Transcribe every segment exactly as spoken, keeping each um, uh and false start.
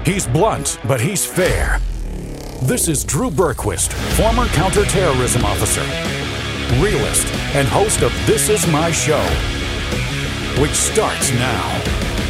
He's blunt, but he's fair. This is Drew Berquist, former counterterrorism officer, realist, and host of This Is My Show, which starts now.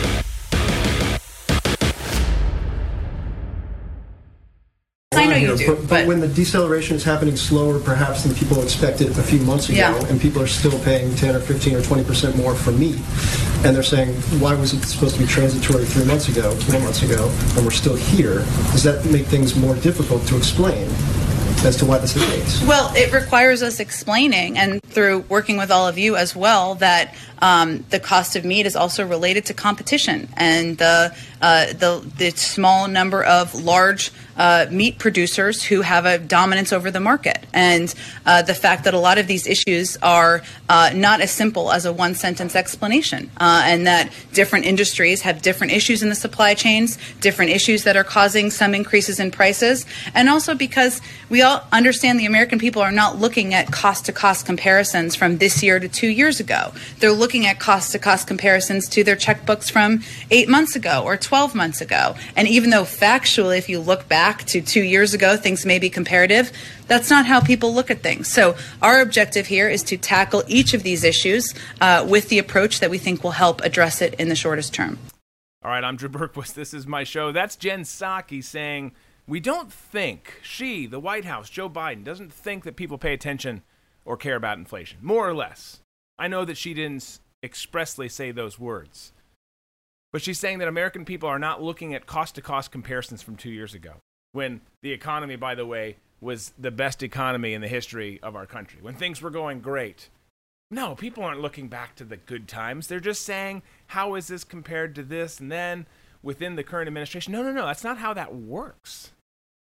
I know you do, but, but, but when the deceleration is happening slower, perhaps than people expected a few months ago, Yeah. and people are still paying ten or fifteen or twenty percent more for meat, and they're saying, why was it supposed to be transitory three months ago, four months ago, and we're still here? Does that make things more difficult to explain as to why this is the case? Well, it requires us explaining, and through working with all of you as well, that um, the cost of meat is also related to competition and the uh, the, the small number of large uh, meat producers who have a dominance over the market, and uh, the fact that a lot of these issues are uh, not as simple as a one-sentence explanation, uh, and that different industries have different issues in the supply chains, different issues that are causing some increases in prices, and also because we all understand the American people are not looking at cost-to-cost comparisons from this year to two years ago. They're looking at cost-to-cost comparisons to their checkbooks from eight months ago or twelve months ago. And even though factually, if you look back to two years ago, things may be comparative, that's not how people look at things. So our objective here is to tackle each of these issues uh, with the approach that we think will help address it in the shortest term. All right, I'm Drew Berquist. This is my show. That's Jen Psaki saying, we don't think, she, the White House, Joe Biden, doesn't think that people pay attention or care about inflation, more or less. I know that she didn't expressly say those words, but she's saying that American people are not looking at cost-to-cost comparisons from two years ago, when the economy, by the way, was the best economy in the history of our country, when things were going great. No, people aren't looking back to the good times. They're just saying, how is this compared to this and then within the current administration? No, no, no, that's not how that works.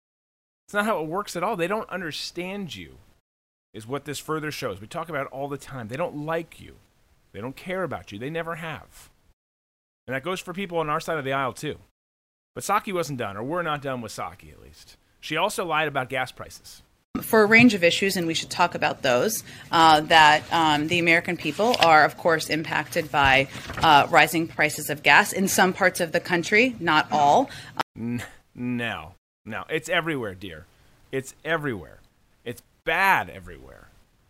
It's not how it works at all. They don't understand you, is what this further shows. We talk about it all the time. They don't like you. They don't care about you. They never have. And that goes for people on our side of the aisle, too. But Psaki wasn't done, or we're not done with Psaki, at least. She also lied about gas prices. For a range of issues, and we should talk about those, uh, that um, the American people are, of course, impacted by uh, rising prices of gas in some parts of the country, not all. No, no, it's everywhere, dear. It's everywhere. It's bad everywhere.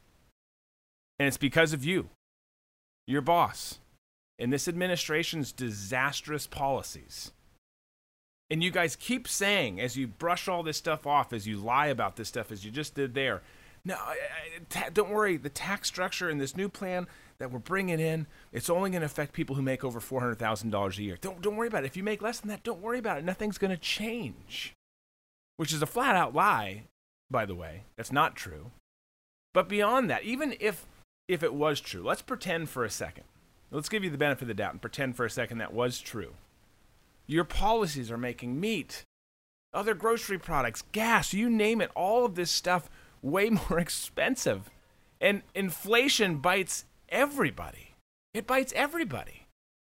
And it's because of you, your boss, and this administration's disastrous policies. And you guys keep saying, as you brush all this stuff off, as you lie about this stuff, as you just did there, no, I, I, ta- don't worry, the tax structure in this new plan that we're bringing in, it's only going to affect people who make over four hundred thousand dollars a year. Don't, don't worry about it. If you make less than that, don't worry about it. Nothing's going to change. Which is a flat-out lie, by the way. That's not true. But beyond that, even if if it was true, let's pretend for a second. Let's give you the benefit of the doubt and pretend for a second that was true. Your policies are making meat, other grocery products, gas, you name it, all of this stuff way more expensive. And inflation bites everybody. It bites everybody.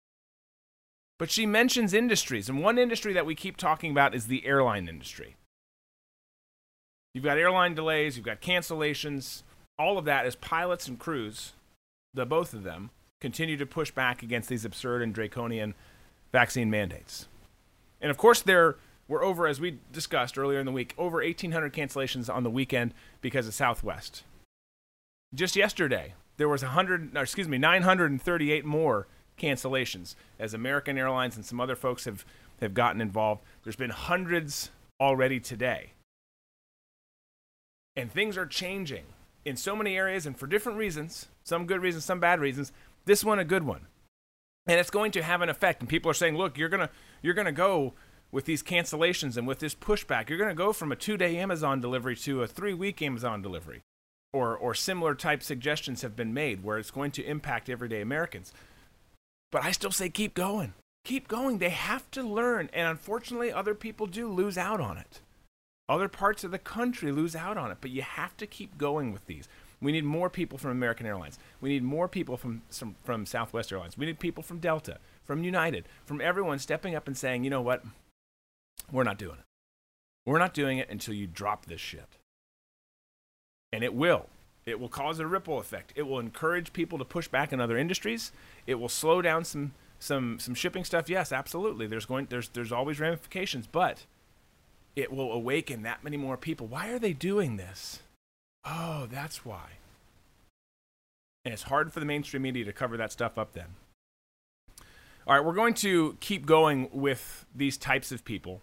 But she mentions industries, and one industry that we keep talking about is the airline industry. You've got airline delays, you've got cancellations, all of that as pilots and crews, the both of them, continue to push back against these absurd and draconian vaccine mandates. And of course, there were over, as we discussed earlier in the week, over eighteen hundred cancellations on the weekend because of Southwest. Just yesterday, there was one hundred, or excuse me, nine hundred thirty-eight more cancellations as American Airlines and some other folks have, have gotten involved. There's been hundreds already today. And things are changing in so many areas and for different reasons, some good reasons, some bad reasons, this one a good one. And it's going to have an effect. And people are saying, look, you're going to you're going to go with these cancellations and with this pushback, you're going to go from a two-day Amazon delivery to a three-week Amazon delivery. Or or similar type suggestions have been made where it's going to impact everyday Americans. But I still say keep going. Keep going. They have to learn. And unfortunately, other people do lose out on it. Other parts of the country lose out on it. But you have to keep going with these. We need more people from American Airlines. We need more people from, from, from Southwest Airlines. We need people from Delta, from United, from everyone stepping up and saying, you know what? We're not doing it. We're not doing it until you drop this shit. And it will. It will cause a ripple effect. It will encourage people to push back in other industries. It will slow down some some some shipping stuff, yes, absolutely. There's going there's there's always ramifications, but it will awaken that many more people. Why are they doing this? Oh, that's why. And it's hard for the mainstream media to cover that stuff up then. All right, we're going to keep going with these types of people,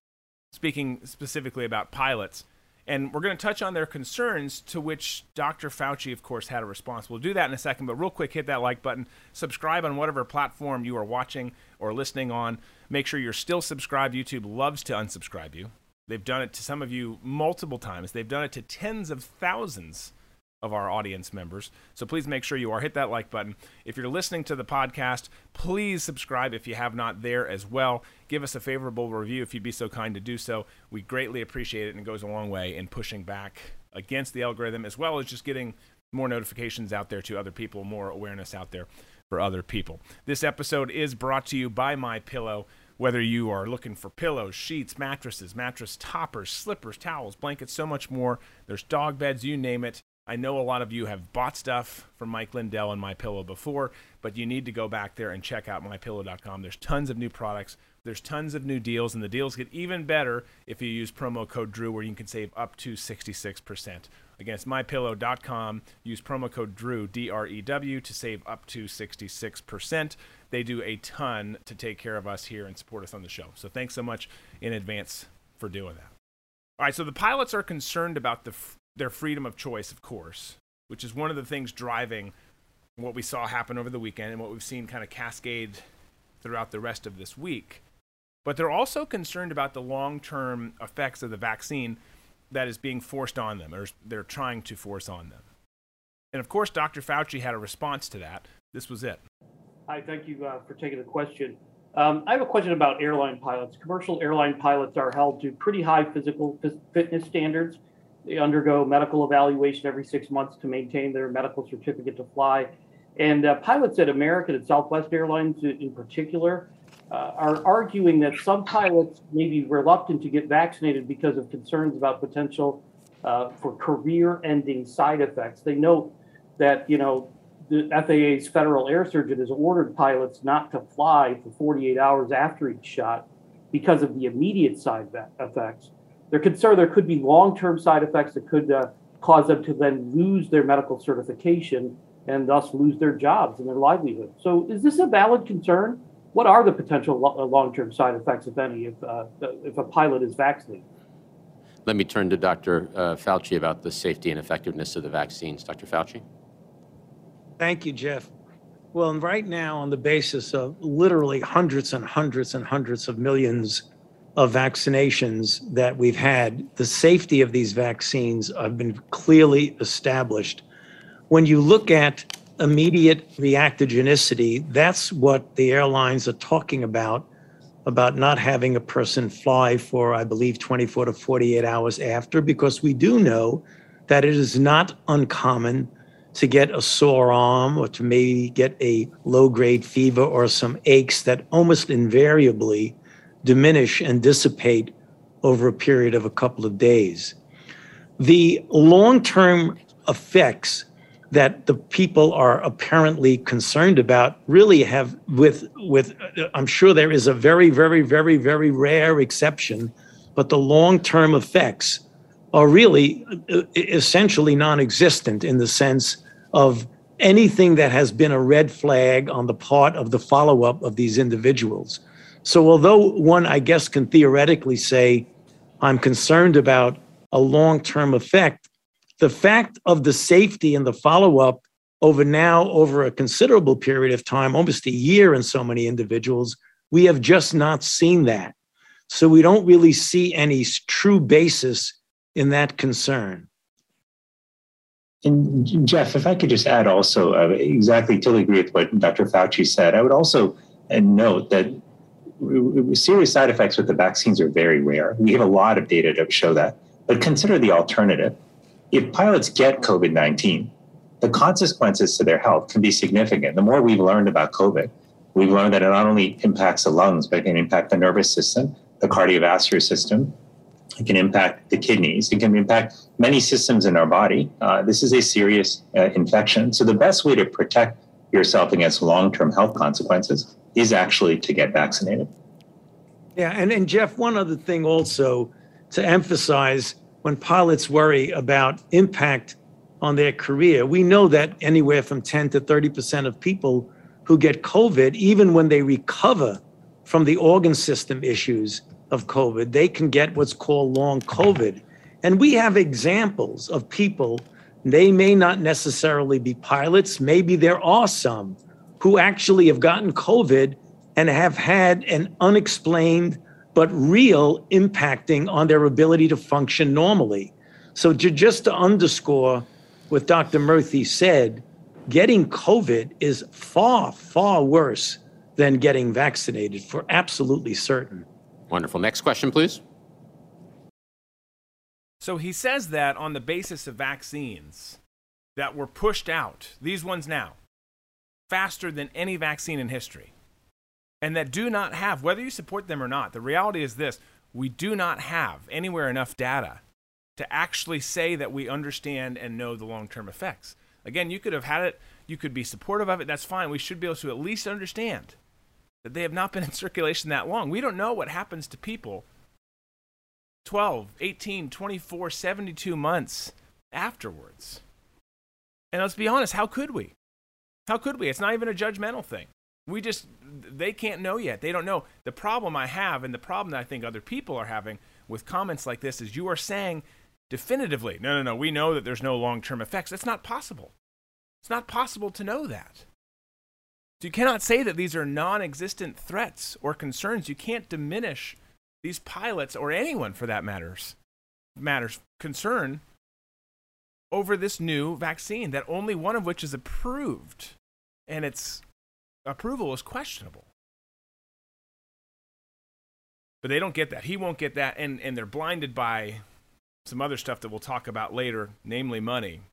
speaking specifically about pilots. And we're going to touch on their concerns, to which Doctor Fauci, of course, had a response. We'll do that in a second, but real quick, hit that like button. Subscribe on whatever platform you are watching or listening on. Make sure you're still subscribed. YouTube loves to unsubscribe you. They've done it to some of you multiple times. They've done it to tens of thousands of our audience members. So please make sure you are. Hit that like button. If you're listening to the podcast, please subscribe if you have not there as well. Give us a favorable review if you'd be so kind to do so. We greatly appreciate it, and it goes a long way in pushing back against the algorithm, as well as just getting more notifications out there to other people, more awareness out there for other people. This episode is brought to you by MyPillow. Whether you are looking for pillows, sheets, mattresses, mattress toppers, slippers, towels, blankets, so much more. There's dog beds, you name it. I know a lot of you have bought stuff from Mike Lindell and MyPillow before, but you need to go back there and check out my pillow dot com. There's tons of new products. There's tons of new deals, and the deals get even better if you use promo code Drew, where you can save up to sixty-six percent. Again, it's my pillow dot com. Use promo code Drew, D R E W, to save up to sixty-six percent. They do a ton to take care of us here and support us on the show. So thanks so much in advance for doing that. All right, so the pilots are concerned about the their freedom of choice, of course, which is one of the things driving what we saw happen over the weekend and what we've seen kind of cascade throughout the rest of this week. But they're also concerned about the long-term effects of the vaccine that is being forced on them, or they're trying to force on them. And of course, Doctor Fauci had a response to that. This was it. Hi, thank you uh, for taking the question. Um, I have a question about airline pilots. Commercial airline pilots are held to pretty high physical fitness standards. They undergo medical evaluation every six months to maintain their medical certificate to fly. And uh, pilots at American and Southwest Airlines in particular uh, are arguing that some pilots may be reluctant to get vaccinated because of concerns about potential uh, for career-ending side effects. They note that, you know, the F A A's federal air surgeon has ordered pilots not to fly for forty-eight hours after each shot because of the immediate side effects. They're concerned there could be long-term side effects that could uh, cause them to then lose their medical certification and thus lose their jobs and their livelihood. So is this a valid concern? What are the potential lo- long-term side effects, if any, if, uh, if a pilot is vaccinated? Let me turn to Doctor Uh, Fauci about the safety and effectiveness of the vaccines. Doctor Fauci? Thank you, Jeff. Well, right now, on the basis of literally hundreds and hundreds and hundreds of millions of vaccinations that we've had, the safety of these vaccines have been clearly established. When you look at immediate reactogenicity, that's what the airlines are talking about, about not having a person fly for, I believe, twenty-four to forty-eight hours after, because we do know that it is not uncommon to get a sore arm or to maybe get a low-grade fever or some aches that almost invariably diminish and dissipate over a period of a couple of days. The long-term effects that the people are apparently concerned about really have, with, with I'm sure there is a very, very, very, very rare exception, but the long-term effects are really essentially non-existent in the sense of anything that has been a red flag on the part of the follow-up of these individuals. So although one, I guess, can theoretically say, I'm concerned about a long-term effect, the fact of the safety and the follow-up over now, over a considerable period of time, almost a year in so many individuals, we have just not seen that. So we don't really see any true basis in that concern. And Jeff, if I could just add also, uh, exactly, totally agree with what Doctor Fauci said. I would also uh, note that serious side effects with the vaccines are very rare. We have a lot of data to show that. But consider the alternative. If pilots get COVID nineteen, the consequences to their health can be significant. The more we've learned about COVID, we've learned that it not only impacts the lungs, but it can impact the nervous system, the cardiovascular system. It can impact the kidneys. It can impact many systems in our body. Uh, this is a serious uh, infection. So the best way to protect yourself against long-term health consequences is actually to get vaccinated. Yeah, and, and Jeff, one other thing also to emphasize, when pilots worry about impact on their career, we know that anywhere from ten to thirty percent of people who get COVID, even when they recover from the organ system issues of COVID, they can get what's called long COVID. And we have examples of people, they may not necessarily be pilots, maybe there are some who actually have gotten COVID and have had an unexplained but real impacting on their ability to function normally. So to, just to underscore what Doctor Murthy said, getting COVID is far, far worse than getting vaccinated, for absolutely certain. Wonderful. Next question, please. So he says that on the basis of vaccines that were pushed out, these ones now, faster than any vaccine in history, and that do not have, whether you support them or not, the reality is this: we do not have anywhere enough data to actually say that we understand and know the long-term effects. Again, you could have had it, you could be supportive of it, that's fine. We should be able to at least understand that they have not been in circulation that long. We don't know what happens to people twelve, eighteen, twenty-four, seventy-two months afterwards. And let's be honest, how could we? How could we? It's not even a judgmental thing. We just, they can't know yet. They don't know. The problem I have, and the problem that I think other people are having with comments like this, is you are saying definitively, no, no, no, we know that there's no long-term effects. That's not possible. It's not possible to know that. So you cannot say that these are non-existent threats or concerns. You can't diminish these pilots, or anyone for that matters, matters concern over this new vaccine, that only one of which is approved, and its approval is questionable. But they don't get that. He won't get that, and, and they're blinded by some other stuff that we'll talk about later, namely money.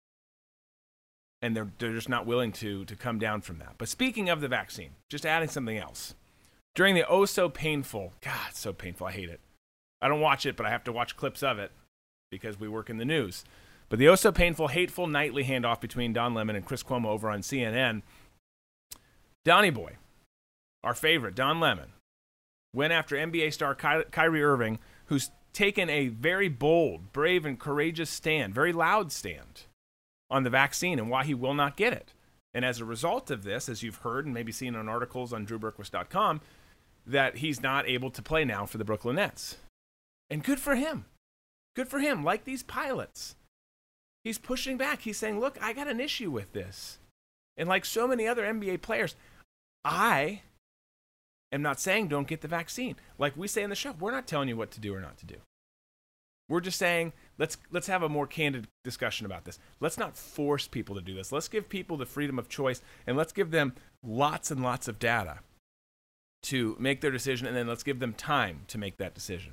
And they're, they're just not willing to, to come down from that. But speaking of the vaccine, just adding something else. During the oh so painful, God, it's so painful, I hate it. I don't watch it, but I have to watch clips of it because we work in the news. But the oh so painful, hateful nightly handoff between Don Lemon and Chris Cuomo over on C N N, Donnie Boy, our favorite, Don Lemon, went after N B A star Ky- Kyrie Irving, who's taken a very bold, brave, and courageous stand, very loud stand, on the vaccine and why he will not get it. And as a result of this, as you've heard and maybe seen on articles on drew berquist dot com, that he's not able to play now for the Brooklyn Nets. And good for him. Good for him. Like these pilots, he's pushing back. He's saying, look, I got an issue with this. And like so many other N B A players, I am not saying don't get the vaccine. Like we say in the show, we're not telling you what to do or not to do. We're just saying, let's let's have a more candid discussion about this. Let's not force people to do this. Let's give people the freedom of choice, and let's give them lots and lots of data to make their decision, and then let's give them time to make that decision.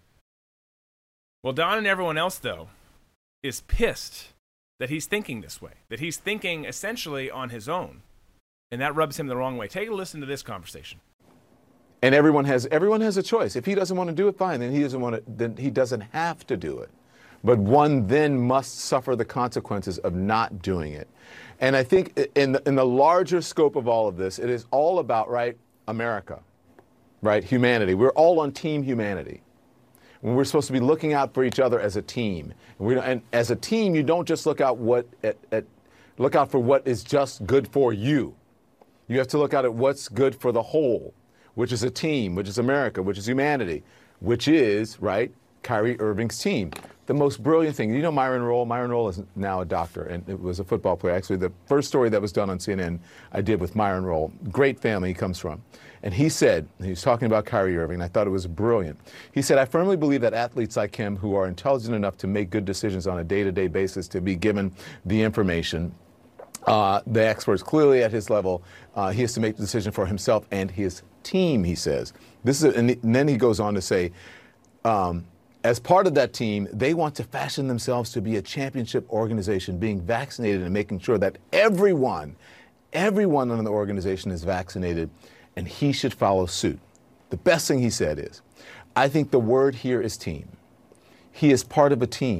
Well, Don and everyone else, though, is pissed that he's thinking this way, that he's thinking essentially on his own, and that rubs him the wrong way. Take a listen to this conversation. And everyone has everyone has a choice. If he doesn't want to do it, fine. Then he doesn't want to. Then he doesn't have to do it. But one then must suffer the consequences of not doing it. And I think in the, in the larger scope of all of this, it is all about, right, America, right, humanity. We're all on team humanity. When we're supposed to be looking out for each other as a team. And, we, and as a team, you don't just look out what at, at look out for what is just good for you. You have to look out at what's good for the whole, which is a team, which is America, which is humanity, which is, right, Kyrie Irving's team. The most brilliant thing, you know Myron Rolle? Myron Rolle is now a doctor, and it was a football player. Actually, the first story that was done on C N N I did with Myron Rolle. Great family he comes from. And he said, he was talking about Kyrie Irving, and I thought it was brilliant. He said, I firmly believe that athletes like him who are intelligent enough to make good decisions on a day-to-day basis, to be given the information, uh, the experts clearly at his level, uh, he has to make the decision for himself and his team, he says. This is, a, and then he goes on to say, um, as part of that team, they want to fashion themselves to be a championship organization, being vaccinated and making sure that everyone, everyone in the organization is vaccinated, and he should follow suit. The best thing he said is, I think the word here is team. He is part of a team.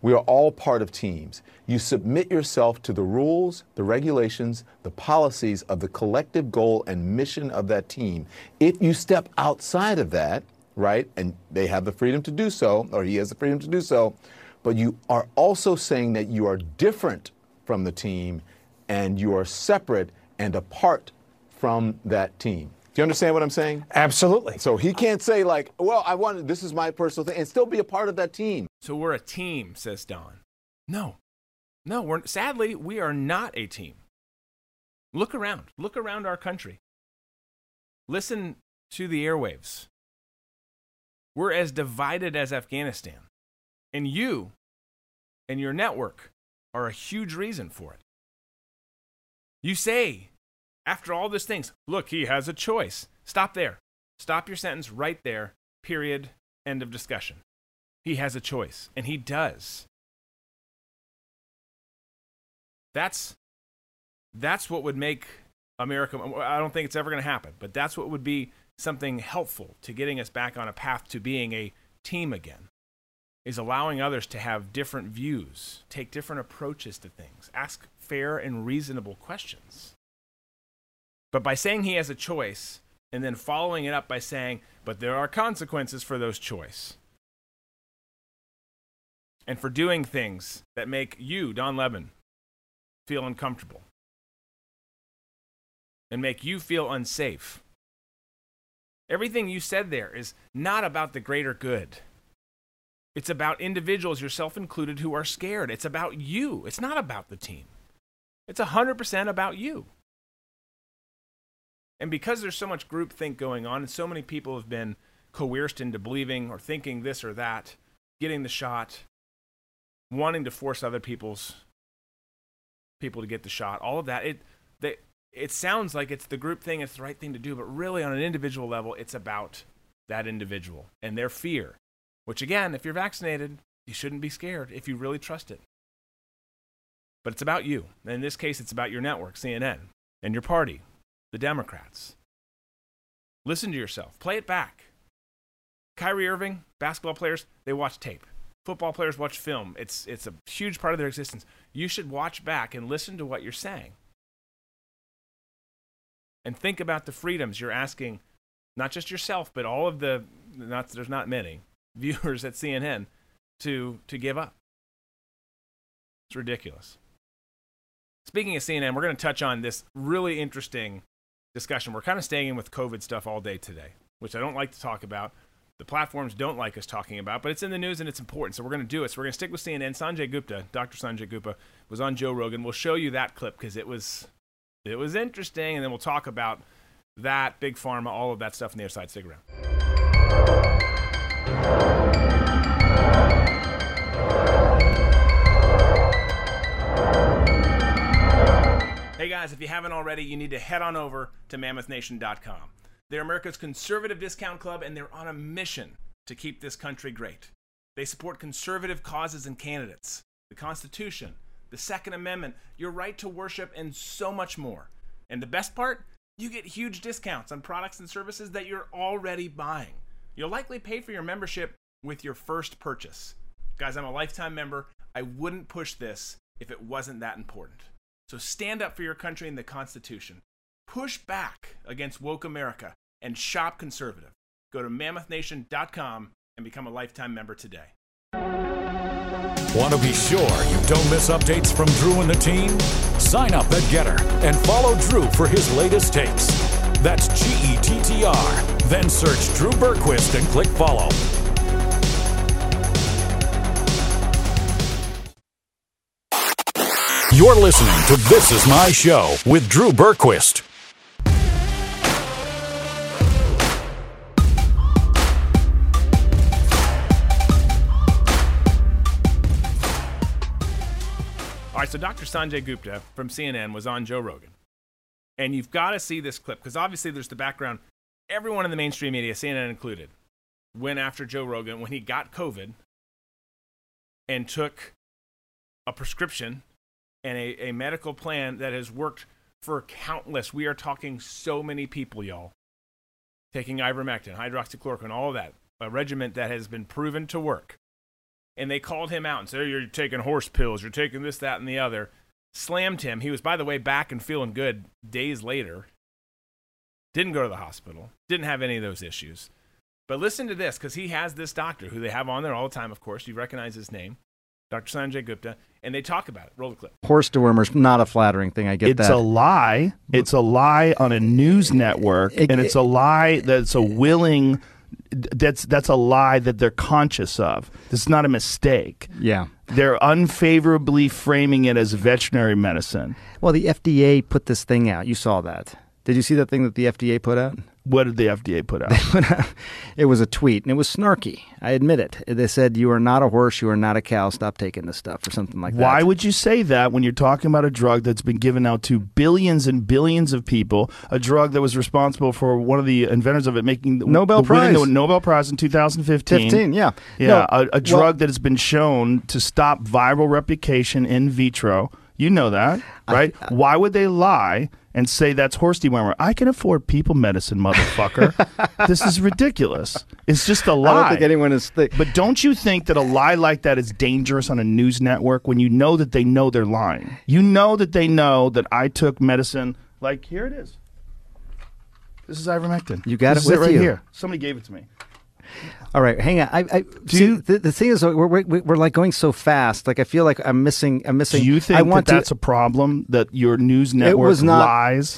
We are all part of teams. You submit yourself to the rules, the regulations, the policies of the collective goal and mission of that team. If you step outside of that, right, and they have the freedom to do so, or he has the freedom to do so, but you are also saying that you are different from the team and you are separate and apart from that team. Do you understand what I'm saying? Absolutely. So he can't say like, well, I want, this is my personal thing, and still be a part of that team. So we're a team, says Don. No, no, we're, sadly, we are not a team. Look around. Look around our country. Listen to the airwaves. We're as divided as Afghanistan. And you and your network are a huge reason for it. You say, after all these things, look, he has a choice. Stop there. Stop your sentence right there. Period. End of discussion. He has a choice, and he does. That's, that's what would make America, I don't think it's ever going to happen, but that's what would be something helpful to getting us back on a path to being a team again, is allowing others to have different views, take different approaches to things, ask fair and reasonable questions. But by saying he has a choice, and then following it up by saying, but there are consequences for those choice, and for doing things that make you, Don Lemon, feel uncomfortable, and make you feel unsafe. Everything you said there is not about the greater good. It's about individuals, yourself included, who are scared. It's about you. It's not about the team. It's one hundred percent about you. And because there's so much groupthink going on, and so many people have been coerced into believing or thinking this or that, getting the shot, wanting to force other people's people to get the shot, all of that, it they, it sounds like it's the group thing, it's the right thing to do, but really on an individual level, it's about that individual and their fear. Which again, if you're vaccinated, you shouldn't be scared if you really trust it. But it's about you. And in this case, it's about your network, C N N, and your party, the Democrats. Listen to yourself. Play it back. Kyrie Irving, basketball players, they watch tape. Football players watch film. It's, it's a huge part of their existence. You should watch back and listen to what you're saying. And think about the freedoms you're asking, not just yourself, but all of the, not, there's not many, viewers at C N N to to give up. It's ridiculous. Speaking of C N N, we're going to touch on this really interesting discussion. We're kind of staying in with COVID stuff all day today, which I don't like to talk about. The platforms don't like us talking about, but it's in the news and it's important, so we're going to do it. So we're going to stick with C N N. Sanjay Gupta, Doctor Sanjay Gupta, was on Joe Rogan. We'll show you that clip because it was it was interesting, and then we'll talk about that, Big Pharma, all of that stuff on the other side. Stick around. Hey guys, if you haven't already, you need to head on over to mammoth nation dot com. They're America's conservative discount club, and they're on a mission to keep this country great. They support conservative causes and candidates, the Constitution, the Second Amendment, your right to worship, and so much more. And the best part? You get huge discounts on products and services that you're already buying. You'll likely pay for your membership with your first purchase. Guys, I'm a lifetime member. I wouldn't push this if it wasn't that important. So stand up for your country and the Constitution. Push back against woke America and shop conservative. Go to mammoth nation dot com and become a lifetime member today. Want to be sure you don't miss updates from Drew and the team? Sign up at Getter and follow Drew for his latest takes. That's G E T T R. Then search Drew Berquist and click follow. You're listening to This Is My Show with Drew Berquist. All right, so Doctor Sanjay Gupta from C N N was on Joe Rogan. And you've got to see this clip, because obviously there's the background. Everyone in the mainstream media, C N N included, went after Joe Rogan when he got COVID and took a prescription and a, a medical plan that has worked for countless, we are talking so many people, y'all, taking ivermectin, hydroxychloroquine, all of that, a regimen that has been proven to work. and they called him out and said, oh, you're taking horse pills, you're taking this, that, and the other, slammed him. He was, by the way, back and feeling good days later. Didn't go to the hospital. Didn't have any of those issues. But listen to this, because he has this doctor who they have on there all the time, of course. You recognize his name, Doctor Sanjay Gupta, and they talk about it. Roll the clip. Horse dewormer's not a flattering thing. I get it's that. It's a lie. It's a lie on a news network, it, and it's a lie that's a willing... That's that's a lie that they're conscious of. This is not a mistake. Yeah. They're unfavorably framing it as veterinary medicine. Well, the F D A put this thing out. You saw that. Did you see that thing that the F D A put out? What did the F D A put out? It was a tweet, and it was snarky. I admit it. They said, you are not a horse, you are not a cow, stop taking this stuff, or something like that. Why would you say that when you're talking about a drug that's been given out to billions and billions of people, a drug that was responsible for one of the inventors of it making the Nobel the, Prize. the Nobel Prize in two thousand fifteen? fifteen, yeah. Yeah, no, a, a drug well, that has been shown to stop viral replication in vitro. You know that, right? I, I, Why would they lie and say that's horse dewormer? I can afford people medicine, motherfucker. This is ridiculous. It's just a lie. I don't think anyone is... Th- but don't you think that a lie like that is dangerous on a news network when you know that they know they're lying? You know that they know that I took medicine, like, here it is. This is ivermectin. You got this it with is it right you. here. Somebody gave it to me. All right, hang on. I, I see, you, the, the thing is, we're, we're we're like going so fast. Like I feel like I'm missing. I'm missing. Do you think I want that to, that's a problem? That your news network was not, lies?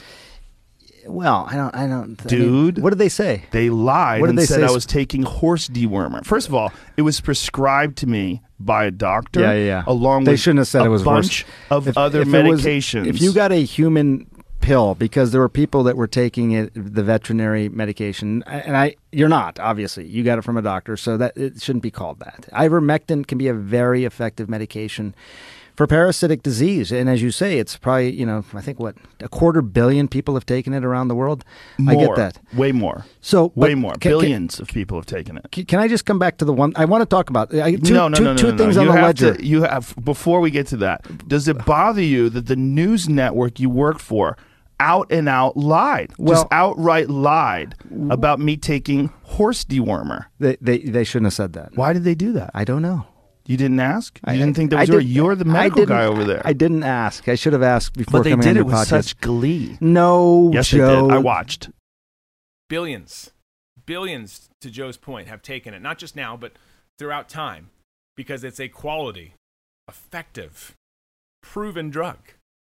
Well, I don't. I don't. Dude, I mean, what did they say? They lied what did and they said say? I was taking horse dewormer. First of all, it was prescribed to me by a doctor. Yeah, yeah. yeah. Along they with shouldn't have said a it was bunch horse. of if, other if medications. Was, if you got a human pill, because there were people that were taking it, the veterinary medication, and I, you're not, obviously. You got it from a doctor, so that it shouldn't be called that. Ivermectin can be a very effective medication for parasitic disease, and as you say, it's probably, you know, I think what, a quarter billion people have taken it around the world. More, I get that, way more. So way more, can, billions can, of people have taken it. Can I just come back to the one I want to talk about? I, two, no, no, two, no, no, two no, things no. on You the have ledger. To, you have before we get to that. Does it bother you that the news network you work for out and out lied, well, just outright lied about me taking horse dewormer? They, they they shouldn't have said that. Why did they do that? I don't know. You didn't ask? You I, didn't think that I was did, your, you're the medical guy over there. I didn't ask. I should have asked before but they coming did on it your with podcast. such glee. No, yes, Joe. they did. I watched. Billions, billions, to Joe's point, have taken it, not just now, but throughout time, because it's a quality, effective, proven drug.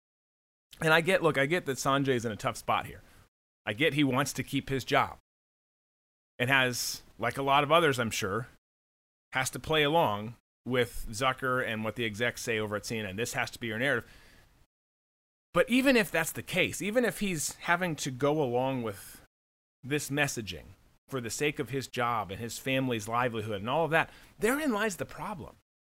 And I get, look, I get that Sanjay's in a tough spot here. I get he wants to keep his job and has, like a lot of others, I'm sure, has to play along with Zucker and what the execs say over at C N N. This has to be your narrative. But even if that's the case, even if he's having to go along with this messaging for the sake of his job and his family's livelihood and all of that, therein lies the problem.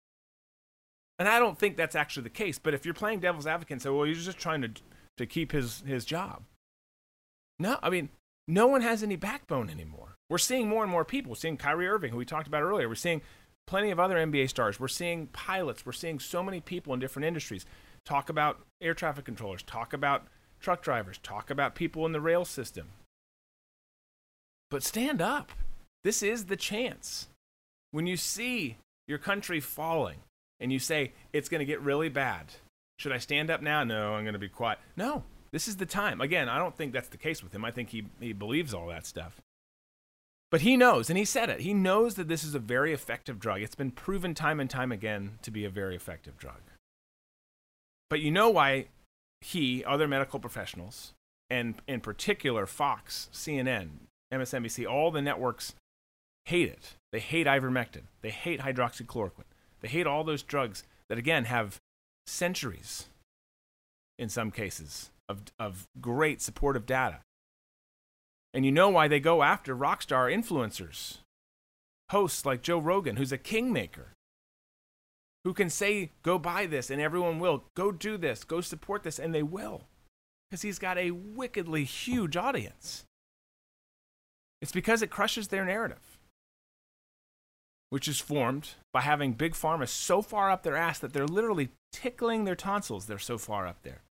And I don't think that's actually the case. But if you're playing devil's advocate and say, well, he's just trying to to keep his, his job. No, I mean, no one has any backbone anymore. We're seeing more and more people. We're seeing Kyrie Irving, who we talked about earlier. We're seeing plenty of other N B A stars. We're seeing pilots. We're seeing so many people in different industries talk about air traffic controllers, talk about truck drivers, talk about people in the rail system. But stand up. This is the chance. When you see your country falling and you say, it's going to get really bad, should I stand up now? No, I'm going to be quiet. No, this is the time. Again, I don't think that's the case with him. I think he, he believes all that stuff. But he knows, and he said it, he knows that this is a very effective drug. It's been proven time and time again to be a very effective drug. But you know why he, other medical professionals, and in particular Fox, C N N, M S N B C, all the networks hate it. They hate ivermectin. They hate hydroxychloroquine. They hate all those drugs that, again, have centuries, in some cases, of, of great supportive data. And you know why they go after rock star influencers, hosts like Joe Rogan, who's a kingmaker, who can say, go buy this, and everyone will. Go do this, go support this, and they will. Because he's got a wickedly huge audience. It's because it crushes their narrative, which is formed by having Big Pharma so far up their ass that they're literally tickling their tonsils. They're so far up there.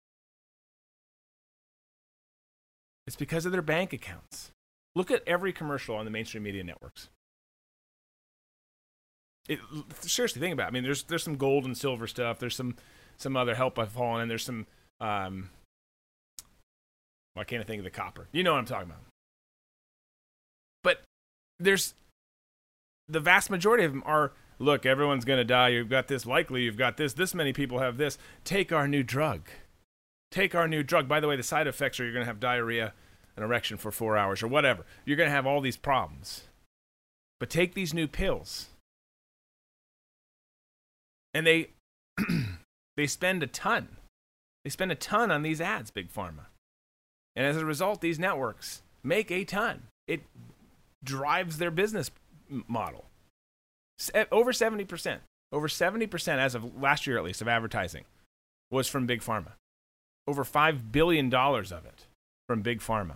It's because of their bank accounts. Look at every commercial on the mainstream media networks. It, seriously, think about it. I mean, there's there's some gold and silver stuff. There's some some other help I've fallen in. There's some, um, well, I can't think of the copper. You know what I'm talking about. But there's, the vast majority of them are, look, everyone's going to die. You've got this, likely you've got this. This many people have this. Take our new drug. Take our new drug. By the way, the side effects are you're going to have diarrhea, an erection for four hours, or whatever. You're going to have all these problems. But take these new pills. And they they spend a ton. They spend a ton on these ads, Big Pharma. And as a result, these networks make a ton. It drives their business model. Over seventy percent. Over seventy percent, as of last year at least, of advertising was from Big Pharma. Over five billion dollars of it from Big Pharma.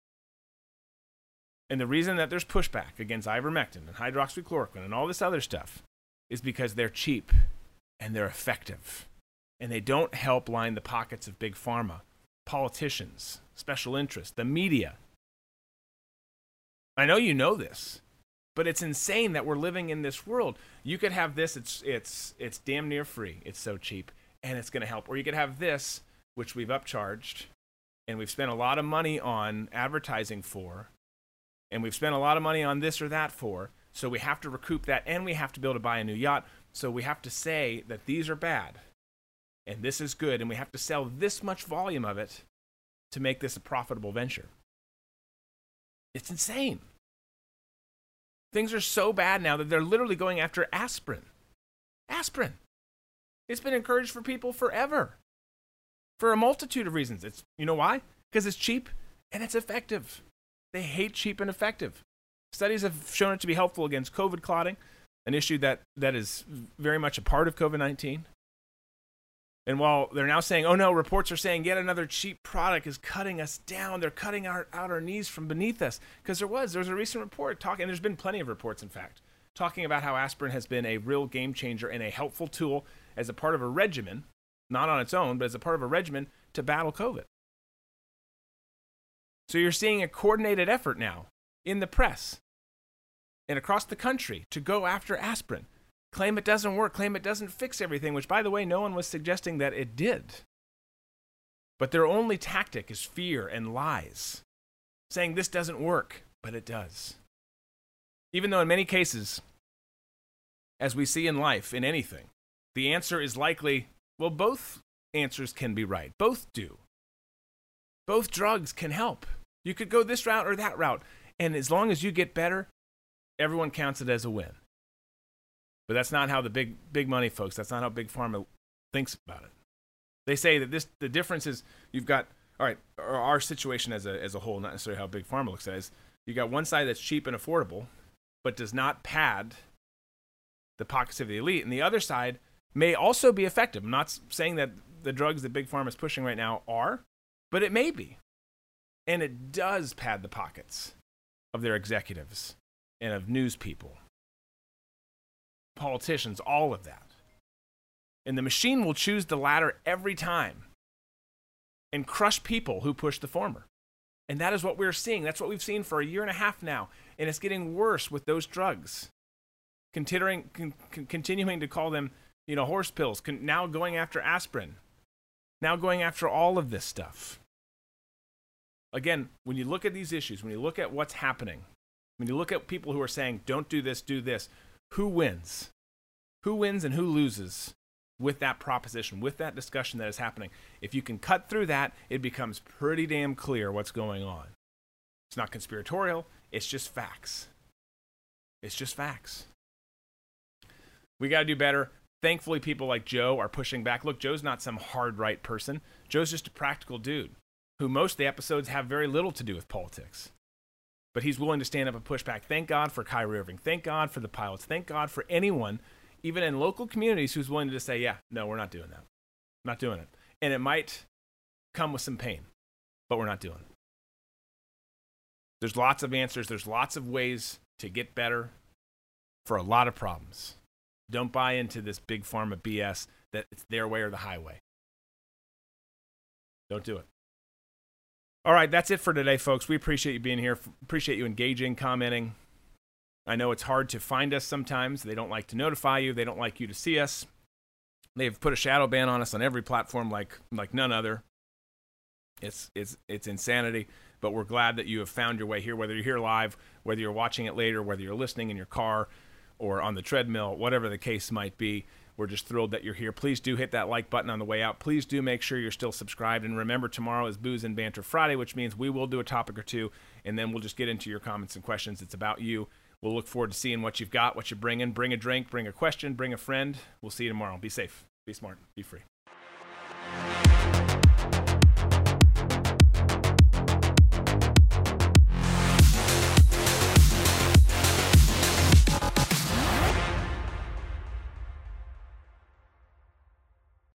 And the reason that there's pushback against ivermectin and hydroxychloroquine and all this other stuff is because they're cheap and they're effective. And they don't help line the pockets of Big Pharma, politicians, special interests, the media. I know you know this, but it's insane that we're living in this world. You could have this, it's it's it's damn near free. It's so cheap, and it's going to help. Or you could have this, which we've upcharged, and we've spent a lot of money on advertising for, and we've spent a lot of money on this or that for, so we have to recoup that, and we have to be able to buy a new yacht. So we have to say that these are bad, and this is good, and we have to sell this much volume of it to make this a profitable venture. It's insane. Things are so bad now that they're literally going after aspirin. Aspirin. It's been encouraged for people forever. For a multitude of reasons. It's, you know why? Because it's cheap and it's effective. They hate cheap and effective. Studies have shown it to be helpful against COVID clotting, an issue that, that is very much a part of COVID nineteen. And while they're now saying, oh no, reports are saying yet another cheap product is cutting us down. They're cutting our, out our knees from beneath us. Because there was, there was a recent report talking, and there's been plenty of reports, in fact, talking about how aspirin has been a real game changer and a helpful tool as a part of a regimen, not on its own, but as a part of a regimen to battle COVID. So you're seeing a coordinated effort now in the press and across the country to go after aspirin. Claim it doesn't work, claim it doesn't fix everything, which, by the way, no one was suggesting that it did. But their only tactic is fear and lies, saying this doesn't work, but it does. Even though in many cases, as we see in life, in anything, the answer is likely, well, both answers can be right. Both do. Both drugs can help. You could go this route or that route, and as long as you get better, everyone counts it as a win. But that's not how the big big money folks, that's not how Big Pharma thinks about it. They say that this the difference is you've got, all right, our situation as a as a whole, not necessarily how Big Pharma looks at it, is you got one side that's cheap and affordable, but does not pad the pockets of the elite, and the other side may also be effective. I'm not saying that the drugs that Big Pharma is pushing right now are, but it may be. And it does pad the pockets of their executives and of news people. Politicians, all of that. And the machine will choose the latter every time and crush people who push the former. And that is what we're seeing. That's what we've seen for a year and a half now. And it's getting worse with those drugs. Considering, con- con- continuing to call them, you know, horse pills, con- now going after aspirin, now going after all of this stuff. Again, when you look at these issues, when you look at what's happening, when you look at people who are saying, don't do this, do this, who wins? Who wins and who loses with that proposition, with that discussion that is happening? If you can cut through that, it becomes pretty damn clear what's going on. It's not conspiratorial. It's just facts. It's just facts. We got to do better. Thankfully, people like Joe are pushing back. Look, Joe's not some hard right person. Joe's just a practical dude who most of the episodes have very little to do with politics. But he's willing to stand up and push back. Thank God for Kyrie Irving. Thank God for the pilots. Thank God for anyone, even in local communities, who's willing to just say, yeah, no, we're not doing that. Not doing it. And it might come with some pain, but we're not doing it. There's lots of answers. There's lots of ways to get better for a lot of problems. Don't buy into this Big Pharma B S that it's their way or the highway. Don't do it. All right, that's it for today, folks. We appreciate you being here. Appreciate you engaging, commenting. I know it's hard to find us sometimes. They don't like to notify you. They don't like you to see us. They've put a shadow ban on us on every platform like like none other. It's it's it's insanity, but we're glad that you have found your way here, whether you're here live, whether you're watching it later, whether you're listening in your car or on the treadmill, whatever the case might be. We're just thrilled that you're here. Please do hit that like button on the way out. Please do make sure you're still subscribed. And remember, tomorrow is Booze and Banter Friday, which means we will do a topic or two, and then we'll just get into your comments and questions. It's about you. We'll look forward to seeing what you've got, what you're bringing. Bring a drink, bring a question, bring a friend. We'll see you tomorrow. Be safe, be smart, be free.